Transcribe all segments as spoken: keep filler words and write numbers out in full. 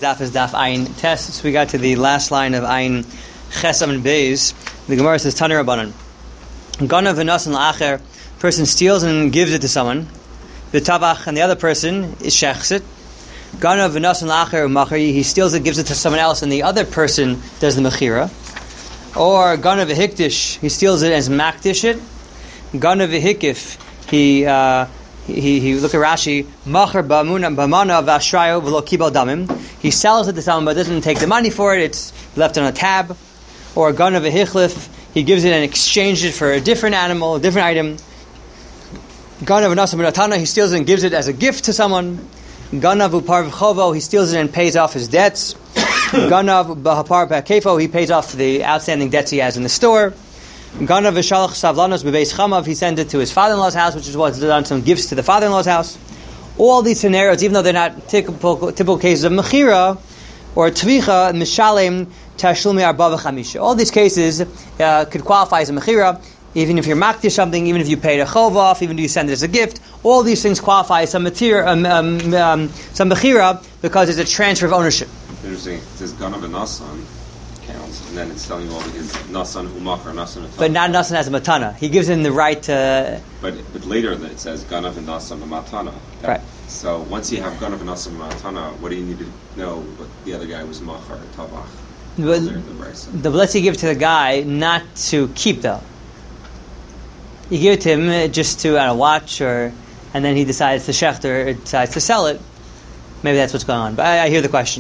daf is daf Ayin Tes. So we got to the last line of Ayin Chesam and Beis. The Gemara says, Tanur Rabbanan. Ganav v'nasan la'acher, person steals and gives it to someone. V'tavach, and the other person is shechs it. Ganav v'nasan la'acher u'macher, he steals it, gives it to someone else, and the other person does the mechira. Or Ganav v'hikdish, he steals it as makdish it. Ganav v'hikif, he uh, he he look at Rashi. Macher ba'muna b'mana v'ashrayo v'lo kibel damim. He sells it to someone, but doesn't take the money for it. It's left on a tab. Or Ganav v'hichlif, he gives it and exchanges it for a different animal, a different item. Ganav v'nasam v'natana, he steals it and gives it as a gift to someone. Ganav v'par v'chovo, he steals it and pays off his debts. Ganav b'hapar b'kefo, he pays off the outstanding debts he has in the store. Ganav v'shalach savlanos b'beis chamav, he sends it to his father-in-law's house, which is what's done, some gifts to the father-in-law's house. All these scenarios, even though they're not typical, typical cases of mechira or tvicha, mishalem tashlumi arba v'chamisha. All these cases uh, could qualify as a mechira, even if you're makdish something, even if you paid a chov off, even if you send it as a gift. All these things qualify as some material, um, um, um, some mechira, because it's a transfer of ownership. Interesting. It says ganav v'nasan counts, and then it's telling you all because nasan u'macher, nasan u'matana. But not nasan as a matana. He gives him the right to. But but later it says ganav v'nasan u'matana. Right. So once you have ganav v'nasan u'matana, what do you need to know? What the other guy was macher or tavach. But the let's you give it to the guy not to keep though. You give it to him just to uh, watch, or and then he decides to shechter, or decides to sell it. Maybe that's what's going on. But I, I hear the question.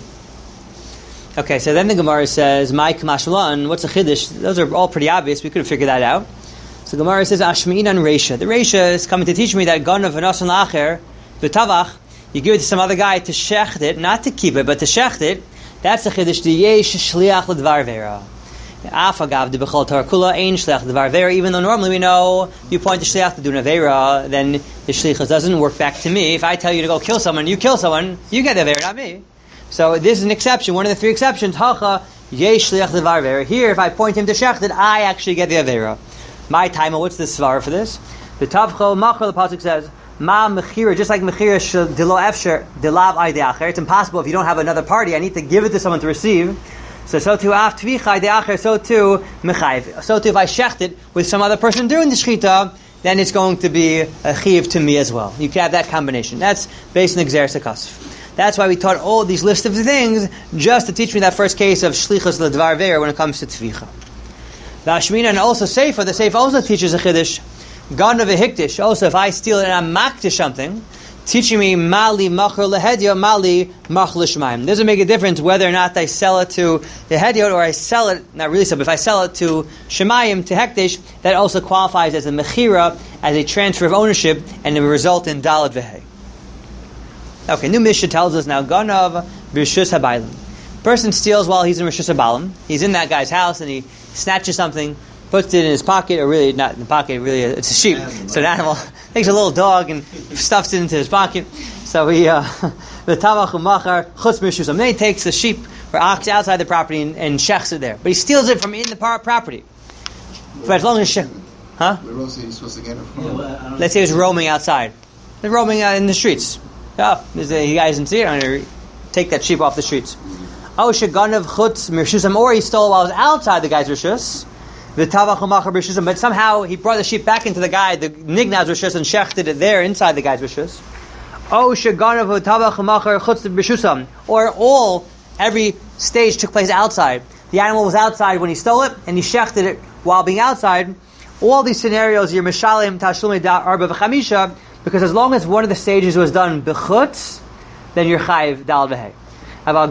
Okay, so then the Gemara says, "My kamashalan." What's a chiddush? Those are all pretty obvious. We could have figured that out. So the Gemara says, "Ashmi'inan reisha." The reisha is coming to teach me that ganav v'nasan la'acher v'tavach. You give it to some other guy to shecht it, not to keep it, but to shecht it. That's the chiddush. The yesh shliach l'dvar vera. Afagav de bechol Torah kula ein shliach l'dvar vera. Even though normally we know you point the shliach to do nevera, then the shlichus doesn't work back to me. If I tell you to go kill someone, you kill someone, you get the vera, not me. So this is an exception. One of the three exceptions. Hacha yesh shliach l'dvar vera. Here, if I point him to shecht it, I actually get the avera. My time. What's the svar for this? The tavcho macher. The pasuk says. Ma mechira, just like mechira dilo efsher dilav ay deacher. It's impossible if you don't have another party. I need to give it to someone to receive. So so too af tvicha deacher. So too mechayv. So too if I shecht it with some other person during the shechita, then it's going to be a chiv to me as well. You can have that combination. That's based on Xeris HaKasef. That's why we taught all these lists of things just to teach me that first case of shlichus ledvar ver when it comes to tvicha. The Ashmina and also Sefer. The Sefer also teaches a chiddush. Ganav v'hikdish. Also, if I steal it and I'm makdish something, teaching me mali macher lehedya, mali mach l'shmaim. Doesn't make a difference whether or not I sell it to the hedyot or I sell it, not really so, but if I sell it to shemayim, to hekdish, that also qualifies as a mechira, as a transfer of ownership, and it will result in dalad v'hei. Okay, new Mishnah tells us now, Ganav b'rishus habaylim. Person steals while he's in rishus habaylim. He's in that guy's house and he snatches something, puts it in his pocket, or really not in the pocket, really it's a sheep. So an animal takes a little dog and stuffs it into his pocket. So he, uh, the tavach u'machar chutz b'rishusam. Then he takes the sheep or ox outside the property and, and shechs it there. But he steals it from in the par- property. For as long as she- huh? Where else are you supposed to get it from? Yeah, well, Let's say he's roaming outside. He's roaming uh, in the streets. Oh, there's a, you guys didn't see it. I'm going to take that sheep off the streets. Oh, sheganav chutz b'rishusam, or he stole while I was outside the guy's rishus. The tavach u'machar b'rishusam, but somehow he brought the sheep back into the guy, the nignav's rishus, and shechted it there inside the guy's rishus. Oh, sheganav tavach u'machar chutz b'rishusam, or all every stage took place outside. The animal was outside when he stole it, and he shechted it while being outside. All these scenarios, you're mishalim tashlumi da arba v'chamisha, because as long as one of the stages was done b'chutz, then you're chayiv dal v'hei. If the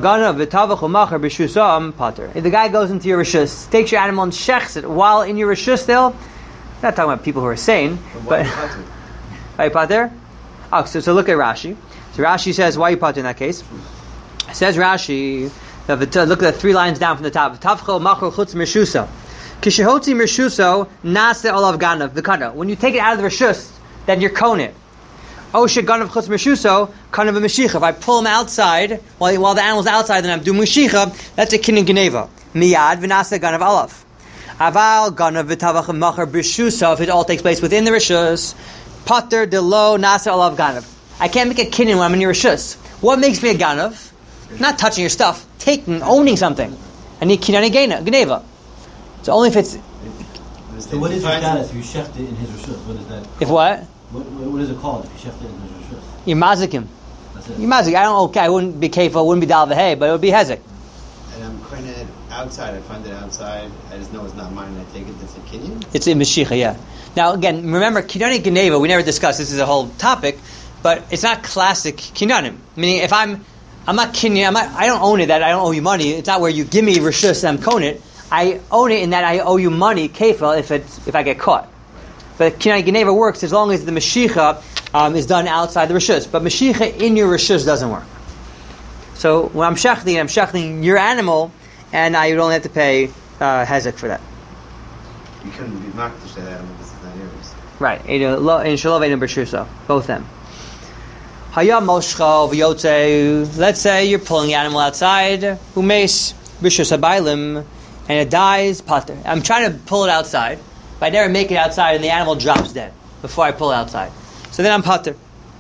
guy goes into your rishus, takes your animal and shechs it while in your rishus still, we're not talking about people who are sane, but why you pater? Oh, so, so look at Rashi. So Rashi says, why you pater in that case? Says Rashi, look at the three lines down from the top. Tavcho machor chutz mishusa. Kishehotzi mishuso nase olav ganav v'kana. When you take it out of the rishus, then you're koneh. Oh, sheganav chutz mishuso, kanav v'mishicha. If I pull him outside, while, while the animal's outside, then I'm doing mishicha, that's a kin and geneva. Miyad v'nase ganav alav. Aval ganav v'tavach machar b'shuso, if it all takes place within the rishus, pater de lo nase alav ganav. I can't make a kinyan when I'm in your rishus. What makes me a ganav? Not touching your stuff, taking, owning something. I need kinani geneva. So only if it's. So what is your status if you sheft it in his rishus? What is that? If what? What, what? What is it called if you sheft it in his rishus? You're mazikim. That's it. You're mazik. I don't. Okay, I wouldn't be kafah, wouldn't be dal v'hei, but it would be hezek. And I'm coining it outside. I find it outside. I just know it's not mine. I take it. It's a kinyan. It's in Mashiach, yeah. Now again, remember kinani geneva. We never discussed. This is a whole topic, but it's not classic kinyanim. Meaning, if I'm, I'm not kinyan. I'm not, I don't own it. That I don't owe you money. It's not where you give me rishus and I'm kohen it. I own it in that I owe you money, kefil, if it's if I get caught. But kinani geneva works as long as the mashicha um, is done outside the rishus. But mashicha in your rishus doesn't work. So when I'm shechting, I'm shechting your animal, and I would only have to pay uh, hezek for that. You couldn't be mocked to say that animal because it's not yours. Right. In shalov and b'shusa, both them. Haya moshcha v'yotze. Let's say you're pulling the animal outside, umeis b'shusa bailim, and it dies, pater. I'm trying to pull it outside, but I never make it outside, and the animal drops dead before I pull it outside. So then I'm pater.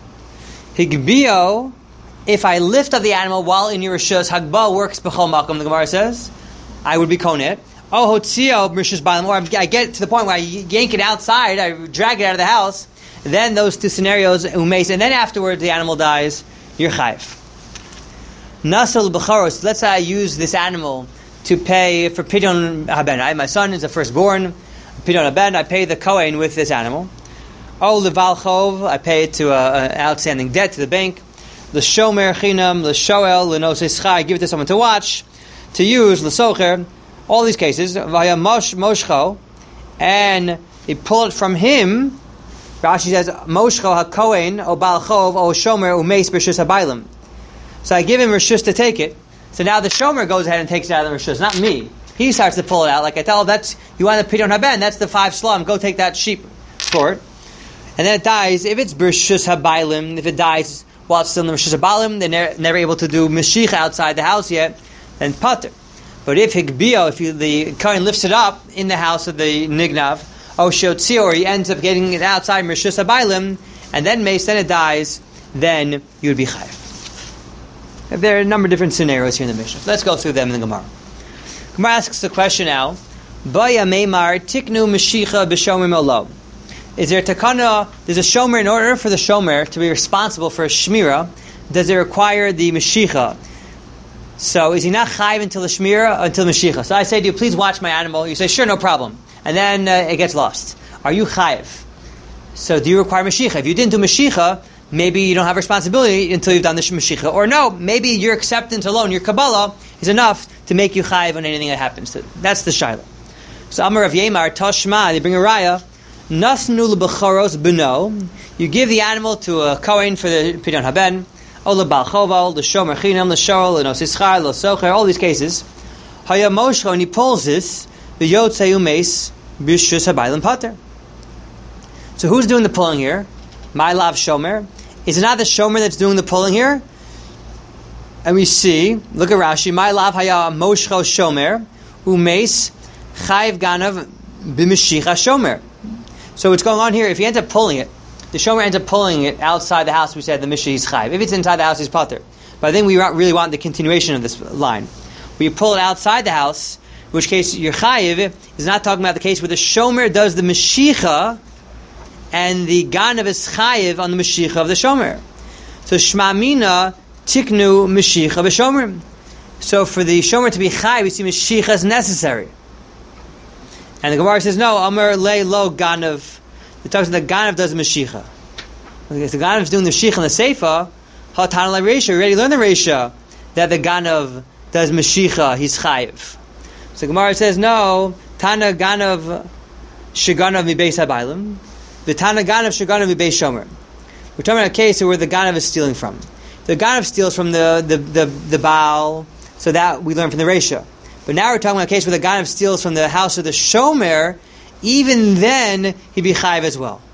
Higbio, if I lift up the animal while in your rishus, hagba works b'chol makom, the Gemara says, I would be konet. Oh, hotzio b'rishus bailim, or I get to the point where I yank it outside, I drag it out of the house, then those two scenarios, umeis, and then afterwards the animal dies, you're chayv. Nasal b'charos, let's say I use this animal to pay for pidyon haben. I, my son is a firstborn. Pidyon haben, I pay the kohen with this animal. Oh, leval chov, I pay it to an outstanding debt to the bank. L'shomer chinam, l'shoel, l'nosei schai, I give it to someone to watch, to use, l'socher, all these cases. Vaya mosh moshcho, and you pull it from him. Rashi says, moshcho ha-kohen, o bal chov, o shomer, umeis b'rishus habaylim. So I give him rishus to take it. So now the shomer goes ahead and takes it out of the rishus, not me. He starts to pull it out. Like I tell him, that's, you want the pidyon haben, that's the five slum, go take that sheep for it. And then it dies. If it's b'rishus habaylim, if it dies while it's still in the rishus habaylim, they're never, never able to do mashiach outside the house yet, then pater. But if higbio, if you, the kohen lifts it up in the house of the nignav, o sheotzio, or he ends up getting it outside rishus habaylim, and then mace, then it dies, then you would be chayav. There are a number of different scenarios here in the Mishnah. Let's go through them in the Gemara. Gemara asks the question now, Baya meimar tiknu mashicha b'shomim olo. Is there a takana, there's a shomer, in order for the shomer to be responsible for a shmira, does it require the mashicha? So is he not chayiv until the shmira, until mashicha? So I say to you, please watch my animal. You say, sure, no problem. And then uh, it gets lost. Are you chayiv? So do you require mashicha? If you didn't do mashicha, maybe you don't have responsibility until you've done the mashicha. Or no, maybe your acceptance alone, your Kabbalah, is enough to make you chayiv on anything that happens. So that's the shaila. So Amar Rav Yemar, Tashma, they bring a raya, Nasnu l'bechoros b'no, you give the animal to a kohen for the pidyon haben, o l'bal choval, l'shomer chinam, l'shol, l'nosis chai, l'socher, all these cases. Haya moshcho, and he pulls this, v'yotzei umeis, b'shus habaylim pater. So who's doing the pulling here? My lav shomer. Is it not the shomer that's doing the pulling here? And we see, look at Rashi, my lav haya moshcho shomer, umeis, chayv ganav, b'mishicha shomer. So what's going on here, if he ends up pulling it, the shomer ends up pulling it outside the house, we said the mishnah is chayv. If it's inside the house, he's pater. But I think we really want the continuation of this line. When you pull it outside the house, in which case your chayiv is not talking about the case where the shomer does the mishicha, and the ganav is chayiv on the mashicha of the shomer. So shmamina tiknu mashicha b'shomer. So for the shomer to be chayiv, we see mashicha is necessary. And the Gemara says, no, Amar le lo ganav. It talks about the ganav does the mashicha. If the ganav is doing the mashicha in the seifa, ha tana la reisha, we already learned the reisha, that the ganav does mashicha, he's chayiv. So the Gemara says, no, tana ganav sheganav mi beis habaylim. The Tana Ganav Shaganav Beis Shomer. We're talking about a case where the Ganav is stealing from. The Ganav steals from the, the, the, the Baal, so that we learn from the Reisha. But now we're talking about a case where the Ganav steals from the house of the Shomer, even then he'd be chayiv as well.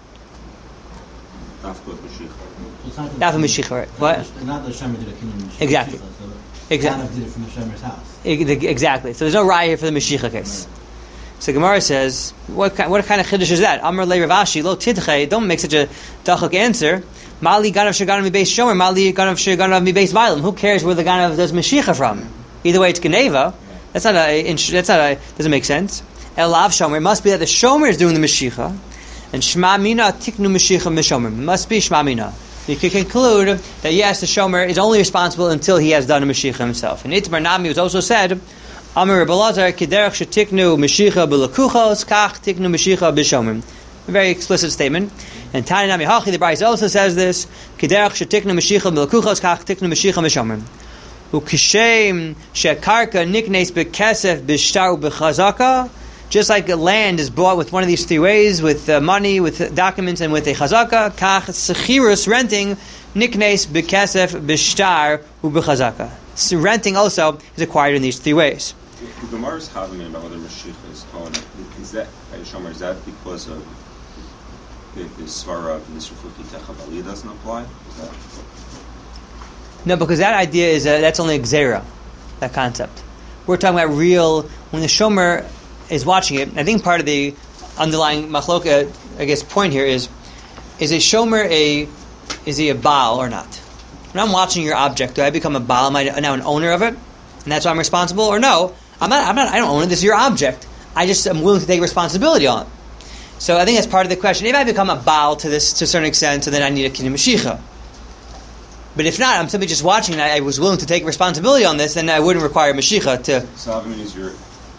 That's Not Mashiach, right? What? Not the Shomer did a kinyan. Exactly. So exactly. Ganav did it from the Shomer's house. Exactly. So there's no raya here for the Mashiach case. Right. So Gemara says, what kind, what kind of chiddush is that? Amar le Rav Ashi, lo tidchei, don't make such a dachuk answer. Mali ganav sheganav mi beis shomer, mali ganav sheganav mi beis bailam. Who cares where the ganav does mashicha from? Either way, it's geneva. That's not a. That's not a. Doesn't make sense. Elav shomer. It must be that the shomer is doing the mashicha, and shma mina tiknu mashicha mishomer. It must be shma mina. You can conclude that yes, the shomer is only responsible until he has done a mashicha himself. And Itmar Nami was also said, Amar Belazar kiderach shetiknu mashicha b'lekuchos kach tiknu mashicha b'shomer. A very explicit statement. And Tani Nami Hachi, the Bryce also says this, kiderach shetiknu mashicha b'lekuchos kach tiknu mashicha b'shomer. Ukishem shekarka niknes bekesef b'shtar b'chazaka. Just like land is bought with one of these three ways, with uh, money, with documents, and with a chazaka, kach sechirus, renting, niknes bekesef b'shtar u'b'chazaka. So renting also is acquired in these three ways. The Gemara is having about whether Mashiach is Kohen. Is that, Shomer, is that because of the, the svara of Nisrafuki Techabali doesn't apply? Is that... No, because that idea is, uh, that's only a gzera, that concept. We're talking about real, when the Shomer is watching it. I think part of the underlying machloka, I guess, point here is: is a shomer a is he a baal or not? When I'm watching your object, do I become a baal? Am I now an owner of it, and that's why I'm responsible? Or no, I'm not. I'm not. I don't own it. This is your object. I just am willing to take responsibility on it. So I think that's part of the question. If I become a baal to this to a certain extent, so then I need a kinyan mashicha. But if not, I'm simply just watching. And I, I was willing to take responsibility on this, then I wouldn't require mashicha to. So I mean, is your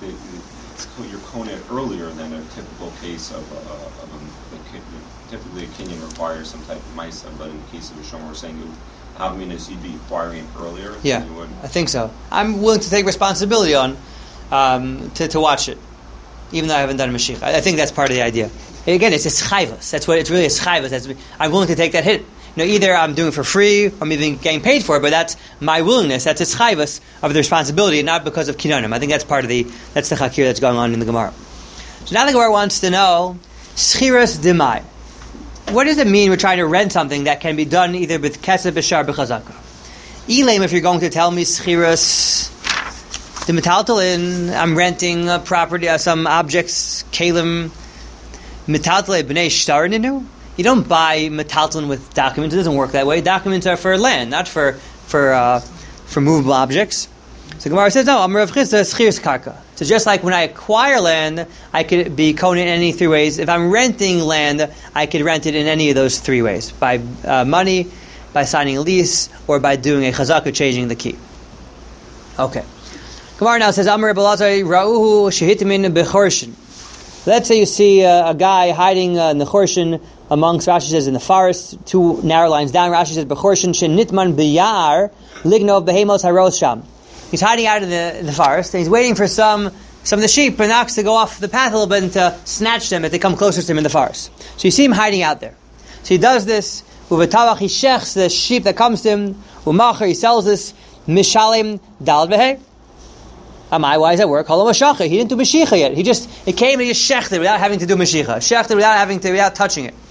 your konet earlier than a typical case of, uh, of a, a, typically a kinyan requires some type of ma'isa, but in the case of a shomer, we're saying you have minas, you'd be acquiring it earlier. Yeah, than you would. I think so. I'm willing to take responsibility on um, to to watch it, even though I haven't done a mashiach. I, I think that's part of the idea. Again, it's a schayvus. That's what it's really a schayvus. That's, I'm willing to take that hit. You know, either I'm doing it for free or I'm even getting paid for it, but that's my willingness. That's a schayvus of the responsibility, not because of kinyanim. I think that's part of the that's the chakir that's going on in the Gemara. So now the Gemara wants to know schiras demai. What does it mean we're trying to rent something that can be done either with kesef b'shar b'chazaka? Elaim, if you're going to tell me schiras the metaltalin, I'm renting a property, uh, some objects, kalim metaltalin b'nei shtar ninu. You don't buy metaltalin with documents. It doesn't work that way. Documents are for land, not for for uh, for movable objects. So Gemara says, no, I'm Rav Chisda schiras karka. So just like when I acquire land, I could be kohen in any three ways. If I'm renting land, I could rent it in any of those three ways. By uh, money, by signing a lease, or by doing a chazaka, changing the key. Okay. Gemara now says, Amar Belazar Ra'uhu Shehitimin Bechorshin. Let's say you see uh, a guy hiding uh, in the chorshin amongst, Rashi says, in the forest, two narrow lines down. Rashi says, Bechorshin Shenitman B'yar Lignov Behemos Haros Sham. He's hiding out in the, in the forest, and he's waiting for some some of the sheep or ox to go off the path a little bit and to snatch them if they come closer to him in the forest. So you see him hiding out there. So he does this. Uvetavach he shechs the sheep that comes to him. Umacher he sells this. Mishalim dal v'hei. Amai, why does that work? He didn't do Mashiach yet. He just, it came and he just shechted without having to do Mashiach. Shechted without having to, without touching it.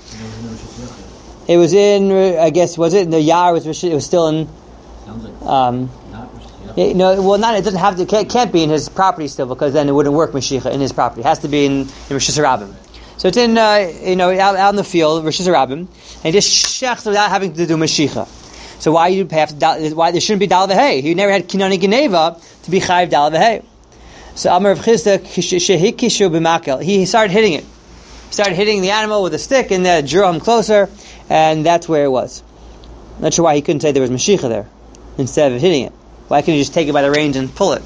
It was in, I guess, was it in the Yar? It was, it was still in, Sounds like um, not Mashiach. it, no, well, not, it doesn't have to, can't, can't be in his property still, because then it wouldn't work Mashiach in his property. It has to be in, in Rosh Hashanah. So it's in, uh, you know, out, out in the field, Rosh Hashanah, and he just shechted without having to do Mashiach. So why you have to, why there shouldn't be dal v'hei? He never had kinani geneva to be chayiv dal v'hei. So Amar Rav Chisda shehikishu b'makel. He started hitting it. He started hitting the animal with a stick, and that drew him closer, and that's where it was. Not sure why he couldn't say there was mashiach there instead of hitting it. Why couldn't he just take it by the reins and pull it?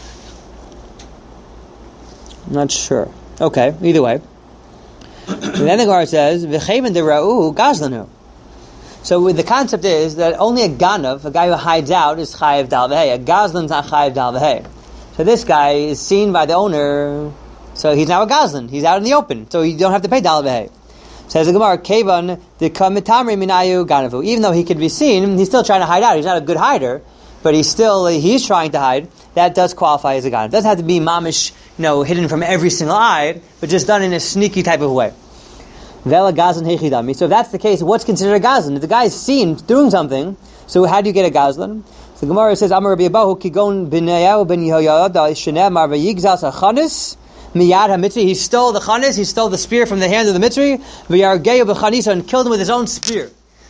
Not sure. Okay, either way. And then the Gemara says, "V'cheimen dera'u gazlanu." So the concept is that only a ganav, a guy who hides out, is chayiv dal v'hei. A gazlan's not chayiv dal v'hei. So this guy is seen by the owner, so he's now a gazlan. He's out in the open, so you don't have to pay dal v'hei. Says the Gemara, Kevan the kamitamri minayu ganavu. Even though he could be seen, he's still trying to hide out. He's not a good hider, but he's still he's trying to hide. That does qualify as a ganav. It doesn't have to be mamish, you know, hidden from every single eye, but just done in a sneaky type of way. Vela gazlan hechidami. So if that's the case, what's considered a gazlan? If the guy is seen doing something, so how do you get a gazlan? So the Gemara says, Amar Rabbi Abahu kigon b'neyahu ben Yehoyada sheneh mar v'yigzas hachanis miyad hamitri. He stole the chanis, he stole the spear from the hand of the mitri. V'yargeyu b'chanisa, and killed him with his own spear.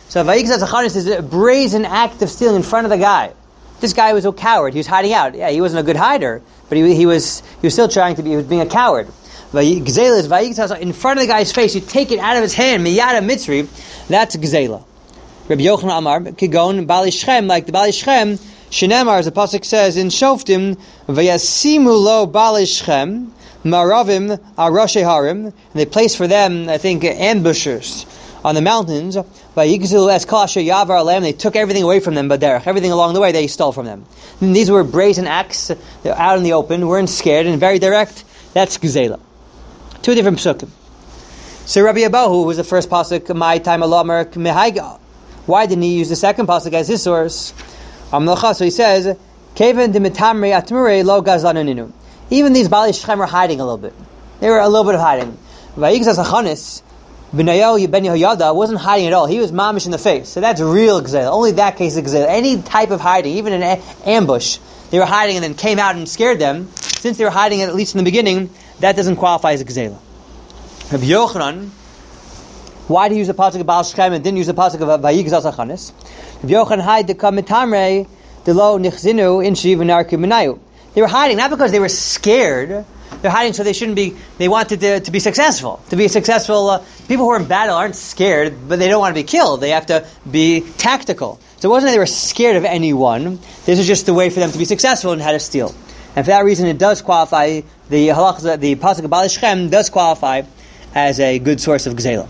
So Vayikzas Achanis is a brazen act of stealing in front of the guy. This guy was a coward. He was hiding out. Yeah, he wasn't a good hider, but he, he was he was still trying to be. He was being a coward. Gzela is Vayikzas in front of the guy's face. You take it out of his hand. Miyada Mitzri. That's Gzela. Rabbi Yochanan Amar Kigon Bali Shchem, like the Bali Shchem. Shenemar, as the pasuk says in Shoftim, Vayasimu lo Bali Shchem Maravim Aroshe Harim, and they place for them, I think, ambushers on the mountains. Vayigzilu es kol asher yavar aleim. They took everything away from them, baderech, everything along the way they stole from them. And these were brazen acts. They're out in the open, weren't scared, and very direct. That's Gzela. Two different psukim. So Rabbi Abahu was the first pasuk. My time alamer mehaiga. Why didn't he use the second pasuk as his source? So he says, Keven dimitamre atmure lo gazlanuninu. Even these Bali Shechem were hiding a little bit. They were a little bit of hiding. Vayigzas Achanis B'nayo ben Yehoyada wasn't hiding at all. He was mamish in the face. So that's real Gzela. Only that case is Gzela. Any type of hiding, even an a- ambush, they were hiding and then came out and scared them. Since they were hiding at least in the beginning, that doesn't qualify as Gzela. Rabbi Yochanan, why did he use the pasuk of Baal Shechem and didn't use the pasuk of Vayigzas Achanis? Rabbi Yochanan hide the kamitamre the lo nichzinu inshi v'narki b'nayu. They were hiding not because they were scared. They're hiding so they shouldn't be. They wanted to, to be successful. To be successful, uh, people who are in battle aren't scared, but they don't want to be killed. They have to be tactical. So it wasn't that they were scared of anyone. This was just a way for them to be successful and how to steal. And for that reason, it does qualify. The halachas, the pasuk of Bali Shechem does qualify as a good source of gzela.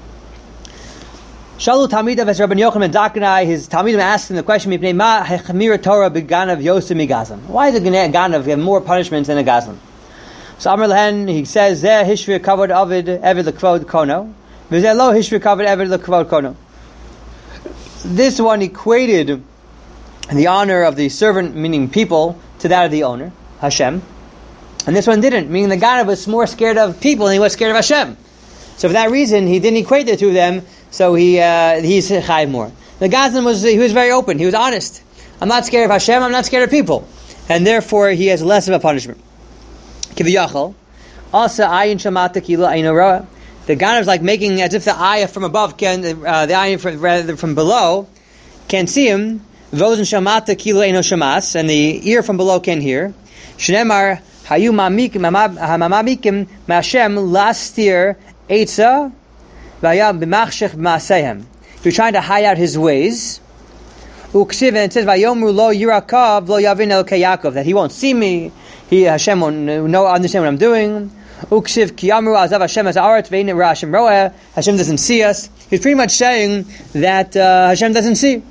Shalu Talmidav as Rabbi Yochanan Dakanai, his Talmidim asked him the question: Ma hechmira Torah beganav yosem migazlan? Why does a ganav have more punishments than a gazlan? So Amar Lehen, he says, Zeh hishri kavod avid evid lekvod kono, v'zeh lo hishri kavod evid lekvod kono. This one equated the honor of the servant, meaning people, to that of the owner, Hashem. And this one didn't, meaning the ganav was more scared of people than he was scared of Hashem. So for that reason, he didn't equate the two of them, so he uh, he's chayiv more. The gazlan was, he was very open, he was honest. I'm not scared of Hashem, I'm not scared of people. And therefore, he has less of a punishment. Kiviyachol, also ayin shamata kilo ayin. The ganav is like making as if the eye from above can, uh, the eye from, rather from below can see him. Vozen shamata kilo ayin shamas, and the ear from below can hear. Shnemar hayu mamikim hamamikim mashem lastir etza vayam b'machshech b'masehem. You're trying to hide out his ways. Uksiv, and it says vayomru lo yirakav lo yavin el Yaakov, that he won't see me. He Hashem won't know, understand what I'm doing. Uksiv kiyamru azav Hashem as arat ve'in ra Hashem roeh. Hashem doesn't see us. He's pretty much saying that uh, Hashem doesn't see,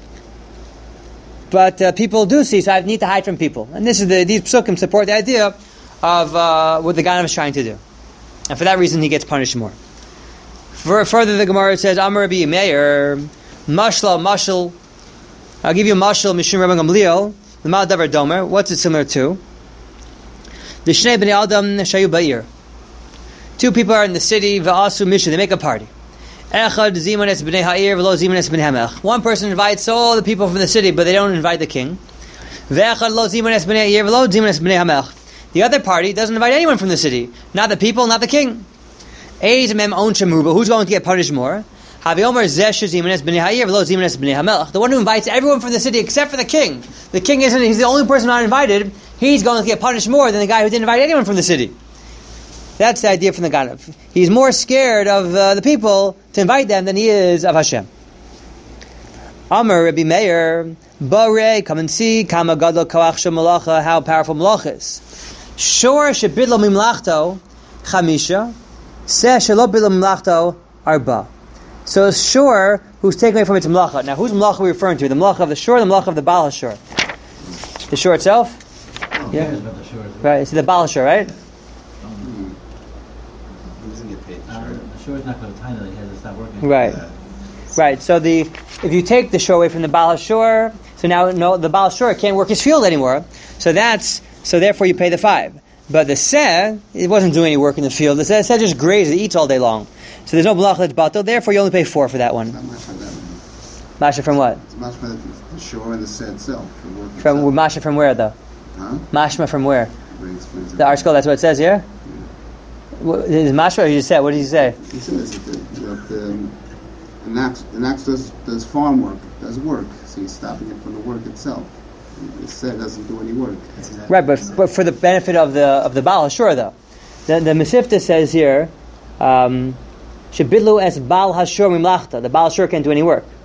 but uh, people do see. So I need to hide from people. And this is the these psukim support the idea of uh, what the ganav is trying to do, and for that reason he gets punished more. For, further, the Gemara says, Amar Rabbi Meir, mashla mashal. I'll give you a mashal mishum Rabbi Gamliel. The mal davar domer. What's it similar to? The Shnei Bnei Adam Shayu Ba'ir. Two people are in the city, V'asu Misha, they make a party. Echad Zimanes Bnei Ha'ir, V'lo Zimanes Bnei Hamelch. One person invites all the people from the city, but they don't invite the king. V'echad Lo Zimanes Bnei Ha'ir, V'lo Zimanes Bnei Hamelch. The other party doesn't invite anyone from the city. Not the people, not the king. Eiz Mem On Shemru, but who's going to get punished more? Haviomer Zesh Zimanes Bnei Ha'ir, V'lo Zimanes Bnei Hamelch. The one who invites everyone from the city except for the king. The king isn't, he's the only person not invited. He's going to get punished more than the guy who didn't invite anyone from the city. That's the idea from the ganav. He's more scared of uh, the people to invite them than he is of Hashem. Amar Rabbi Meir, Barei, come and see, Kama Gadol Kawach Shel Malacha, how powerful Malach is. Shor Shebidlo Mimlachto, Chamisha, Seh Shelo Bidlo Mimlachto, Arba. So Shor, who's taken away from its Malacha. Now, whose Malacha are we referring to? The Malacha of the Shor, the Malacha of the Baal HaShor? The Shor itself? Yeah. Right, it's the Baal HaShor, right? Mm-hmm. He doesn't get paid. Uh, the shore is not going to time that he has to stop working. Right. Yeah. Right. So the if you take the shore away from the Baal HaShor, so now no, the Baal HaShor can't work his field anymore. So that's so therefore you pay the five. But the Seh, it wasn't doing any work in the field. The Seh, Seh just grazes, it eats all day long. So there's no Malach that's batal. Therefore you only pay four for that one. Masha from what? It's mashma the shore and the set itself. From Masha from where though? Huh? Mashma from where? Brings, brings The article, that's what it says here? Yeah. Is Mashma or you just said? What did you say? He says that the, that the, An ox, an ox does, does farm work, does work, so he's stopping it from the work itself. It said it doesn't do any work. Right, but but for the benefit of the of the Baal Hashur though, the the Mesivta says here, um, Shebidlu es Baal Hashur mimlachta. The Baal Hashur can't do any work.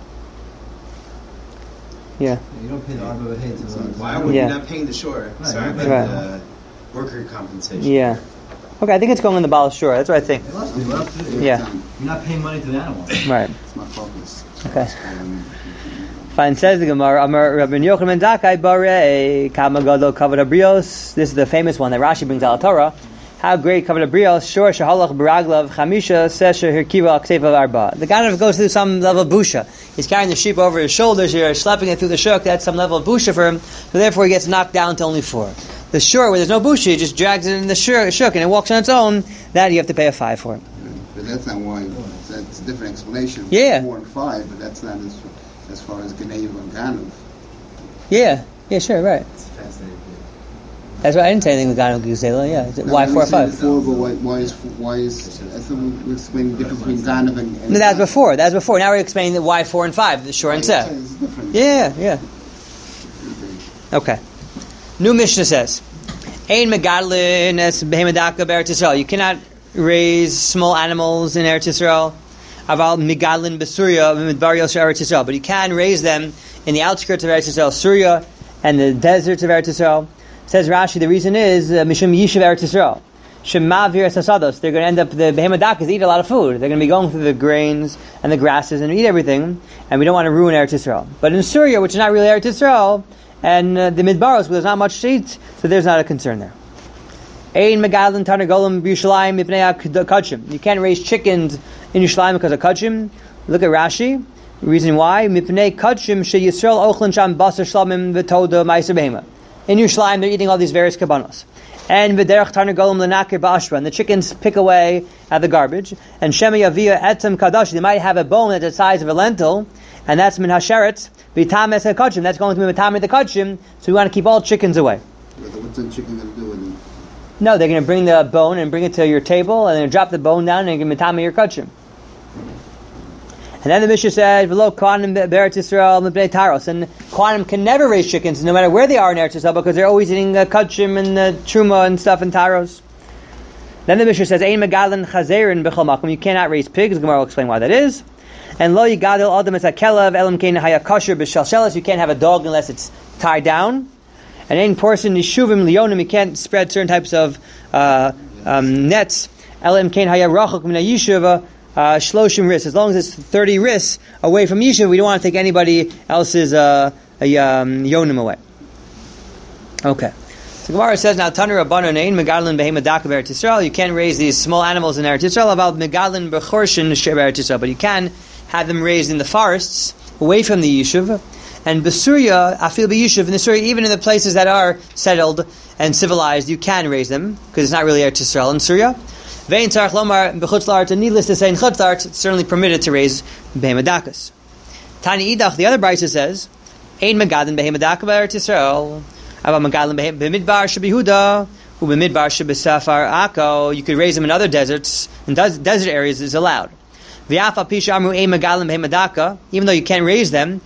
Yeah. You don't pay the Arba B'Hei to the... Why would Yeah. you not paying the shore? Right. Sorry, but Right. the worker compensation. Yeah. Okay, I think it's going in the Baal Hashur. That's what I think. It must be. What else to do? Yeah. You're not paying money to the animal. Right. It's my focus. Okay. Um, Fine. Says the Gemara, Amar Rabbi Yochanan Zakai Barei Kama Gadol Kavod Abrios. This is the famous one that Rashi brings out of Torah. How great Kavod Abrios, Shor Shahalach Baraglav Chamisha Sesha Hirkiva Aksefa Arba. The guy goes through some level of busha. He's carrying the sheep over his shoulders here, schlepping it through the shuk. That's some level of busha for him. So therefore he gets knocked down to only four. The shore where there's no busha, he just drags it in the shuk, shuk and it walks on its own. That you have to pay a five for it. But that's not why. That's a different explanation. Yeah. Four and five, but that's not as as far as Geneva and Ganav. Yeah. Yeah. Sure. Right. It's fascinating. That's why I didn't say anything with Ganav Guzela. Yeah. No, Why we four or said five? Four, but why, why is why is? I thought we were explaining the difference between Ganav and. and No, that was before. That was before. Now we're explaining the why four and five, the shore and It's seh. different. Yeah. Yeah. Okay. New Mishnah says, Ein megadlin es behemadaka be'eretz Yisrael. You cannot raise small animals in Eretz Yisrael. Aval megadlin beSurya v'midbar Yosher Eretz Yisrael. But you can raise them in the outskirts of Eretz Yisrael, Surya, and the deserts of Eretz Yisrael. Says Rashi, the reason is uh, Mishum Yishuv Eretz Yisrael. Shemavir Sasados. They're going to end up, the behemadakas eat a lot of food. They're going to be going through the grains and the grasses and eat everything, and we don't want to ruin Eretz Yisrael. But in Surya, which is not really Eretz Yisrael, and uh, the Midbaros, where there's not much to eat, so there's not a concern there. Ein megadlin tarnagolim b'Yushalayim mipnei kachim. You can't raise chickens in Yerushalayim because of kachim. Look at Rashi. Reason why? Mipnei kachim she Yisrael ochlin sham basar shlamim v'toda ma'aser behema. In Yerushalayim, they're eating all these various kabbanos. And v'derech tarnagolim l'nakir ba'ashra. And the chickens pick away at the garbage. And shema yavia etzem kadash. They might have a bone that's the size of a lentil, and that's min hasheret. V'tames hakachim. That's going to be v'tames the kachim. So we want to keep all chickens away. What's the chicken going to do with it? No, they're going to bring the bone and bring it to your table, and then drop the bone down and give mitama your kachim. And then the Mishnah said, "V'lo kohanim be'eretz Yisrael mibnei taros." And kohanim can never raise chickens, no matter where they are in Eretz Yisrael, because they're always eating uh, kachim and uh, truma and stuff and taros. Then the Mishnah says, "Ein megadlin chazerin b'chol makom." You cannot raise pigs. The Gemara will explain why that is. And lo yigadil adam es hakelav elam kein haya kosher b'shalshelas. You can't have a dog unless it's tied down. And any person yishuvim leonim, you can't spread certain types of uh, um, nets. Elam kein haya rachok min yishuva shloshim ris. As long as it's thirty ris away from yishuv, we don't want to take anybody else's uh, a, um, yonim away. Okay. So Gemara says now Tanur Rabbanon ein megadlin behemadaka be'eretz Yisrael. You can't raise these small animals in Eretz Yisrael. About megadlin bechorshin be'eretz Yisrael, but you can have them raised in the forests away from the yishuv. And B'Surya, Afil B'Yishuv, in the Surya, even in the places that are settled and civilized, you can raise them, because it's not really Eretz Yisrael in Surya. Vein Tzarech Lomar B'Chutz La'aretz, and needless to say, in Chutz La'aretz, it's certainly permitted to raise Behemadakas. Tani Idach, the other Brisa says, Ein Megadin Behemadaka B'Eretz Yisrael, Ava Megadin B'Midbar Shebehuda, Hu B'Midbar Shebesafar Akko. You could raise them in other deserts, in des- desert areas is allowed. Even though you can't raise them,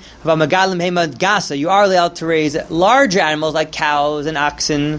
you are allowed to raise larger animals like cows and oxen.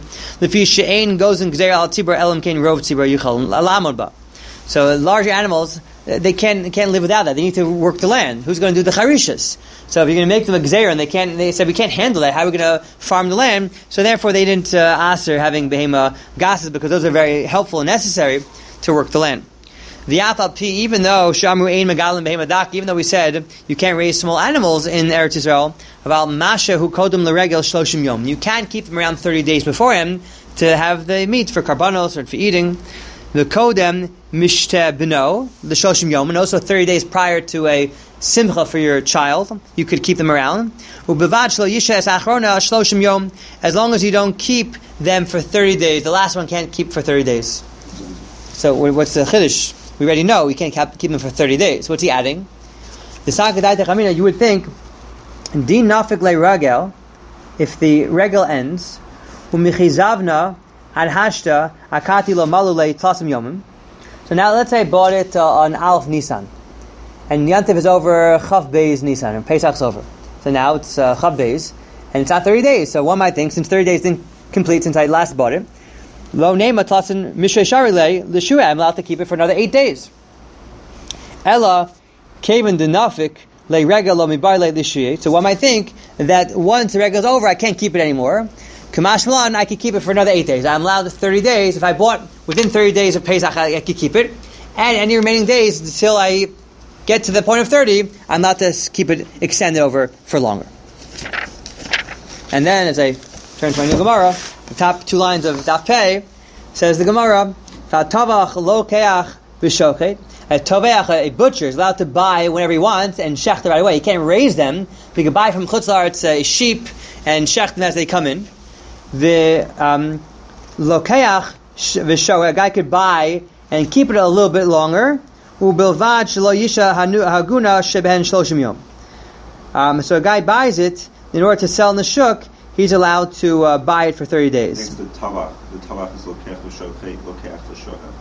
So larger animals, they can't they can't live without that. They need to work the land. Who's going to do the charishas? So if you're going to make them a gzeira and they can't, they said we can't handle that. How are we going to farm the land? So therefore, they didn't uh, aser having behema gasses because those are very helpful and necessary to work the land. The Apal Pi, even though Shamru Ein Megalim Behemadak, even though we said you can't raise small animals in Eretz Yisrael, about Masha who Kodum L'Regel Shloshim Yom, you can keep them around thirty days before him to have the meat for karbanos or for eating. The Kodem Mishte Bino, the Shloshim Yom, and also thirty days prior to a simcha for your child, you could keep them around. Ubevad Shlo Yisha Es Achrona Shloshim Yom, as long as you don't keep them for thirty days. The last one can't keep for thirty days. So what's the chiddush? We already know we can't keep them for thirty days. What's he adding? The Sakadai Techamina, you would think, Din Nafik Le Ragel, if the regel ends, Umichizavna Ad Hashta Akati Lo Malule Tlasim Yomim. So now let's say I bought it uh, on Aleph Nisan. and Yantif is over Chav Beis Nisan, and Pesach's over. So now it's uh, Chav Beis, and it's not thirty days. So one might think, since thirty days didn't complete since I last bought it, Lo Nema Tlasin Mishrei Sharilei L'Shua, I'm allowed to keep it for another eight days. Ella Kaven Denafik Le Regel Lo Mibar Le L'Shua. So one might think that once the regel is over, I can't keep it anymore. Kamash Malan, I could keep it for another eight days. I'm allowed thirty days. If I bought within thirty days of Pesach, I, I could keep it. And any remaining days until I get to the point of thirty, I'm allowed to keep it extended over for longer. And then, as I turn to my new Gemara, the top two lines of Daf Pei, says the Gemara, V'atavach lo keach v'shochet. A toveach, a butcher, is allowed to buy whenever he wants and shecht right away. He can't raise them. He can buy from Chutz La'aretz a sheep and shecht them as they come in. The um, lokeach v'shochet, a guy could buy and keep it a little bit longer. Ubilvad shelo yisha haguna sheben shloshim yom. Um, so a guy buys it in order to sell in the shuk. He's allowed to uh, buy it for thirty days. Next to the tavach, the tavach is lokeach v'shochet, lokeach v'shochet.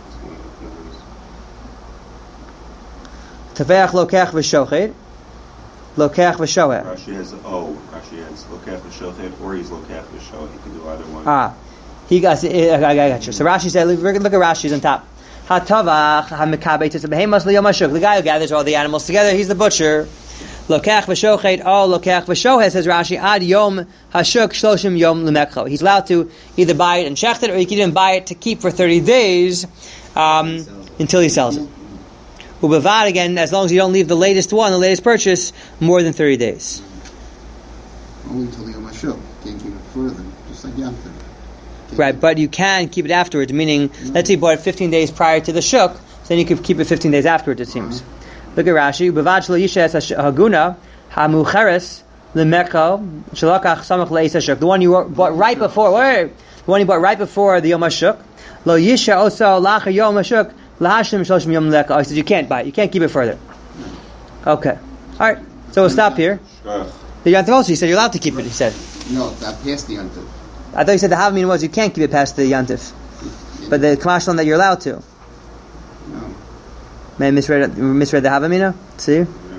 Taveach lokeach v'shochet, lokeach v'shochet. Rashi has O. Rashi has lokeach v'shochet, or he's lokeach v'shochet. He can do either one. Ah, he got. I got you. So Rashi said, look, look at Rashi's on top. HaTavach HaMekabeh Tzitz Behemas L'Yom HaShuk. The guy who gathers all the animals together, he's the butcher. Lokeach v'shochet, oh, lokeach v'shochet, says Rashi, ad yom hashuk shloshim yom l'mekcho. He's allowed to either buy it and shecht it, or he can even buy it to keep for thirty days um, until he sells it. Ubevad, again, as long as you don't leave the latest one, the latest purchase, more than thirty days. Only until the Yom HaShuk. Can't keep it further, just like Yom Tov. Right, but you can keep it afterwards, meaning, no. Let's say you bought it fifteen days prior to the shuk, so then you could keep it fifteen days afterwards, it seems. Uh-huh. Look at Rashi. Ubevad shelo yishes haguna hamucheres l'mekcho shalakach samach le'is hashuk. The one you bought right before, wait, the one you bought right before the Yom HaShuk. Lo yisha oso lacha Yom HaShuk. I said you can't buy it. You can't keep it further. Okay. Alright. So we'll stop here. The Yantiv also, he said you're allowed to keep it, he said. No, that past the Yantiv. I thought you said the Havamina was you can't keep it past the Yantiv. But the Kamash that you're allowed to. No. May I misread, misread the Havamina? See?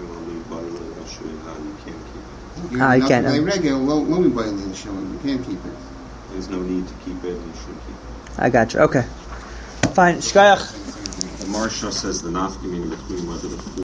Ah, you can't. You can't keep it. There's no need to keep it, you should keep it. I got you. Okay. Fine. Shkayach. The Marsha says the nafka meaning between whether the